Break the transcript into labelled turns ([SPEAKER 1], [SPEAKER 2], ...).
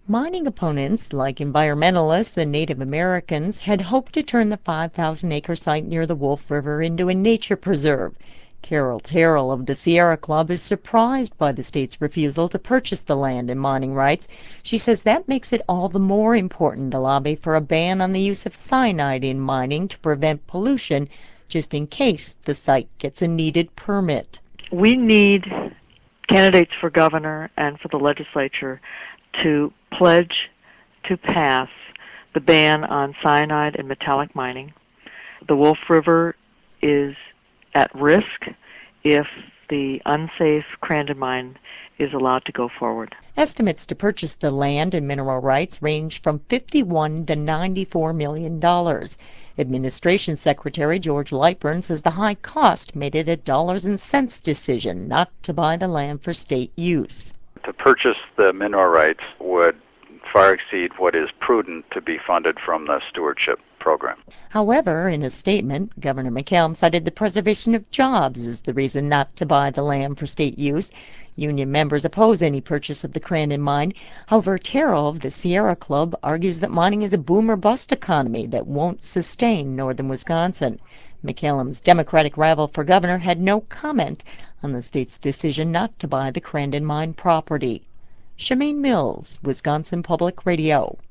[SPEAKER 1] Mining opponents, like environmentalists and Native Americans, had hoped to turn the 5,000-acre site near the Wolf River into a nature preserve. Carol Terrell of the Sierra Club is surprised by the state's refusal to purchase the land and mining rights. She says that makes it all the more important to lobby for a ban on the use of cyanide in mining to prevent pollution, just in case the site gets a needed permit.
[SPEAKER 2] We need candidates for governor and for the legislature to pledge to pass the ban on cyanide and metallic mining. The Wolf River is at risk if the unsafe Crandon mine is allowed to go forward.
[SPEAKER 1] Estimates to purchase the land and mineral rights range from $51 to $94 million. Administration Secretary George Lightburn says the high cost made it a dollars and cents decision not to buy the land for state use.
[SPEAKER 3] To purchase the mineral rights would far exceed what is prudent to be funded from the stewardship program.
[SPEAKER 1] However, in a statement, Governor McCallum cited the preservation of jobs as the reason not to buy the land for state use. Union members oppose any purchase of the Crandon mine. However, Terrell of the Sierra Club argues that mining is a boom-or-bust economy that won't sustain northern Wisconsin. McCallum's Democratic rival for governor had no comment on the state's decision not to buy the Crandon mine property. Shemaine Mills, Wisconsin Public Radio.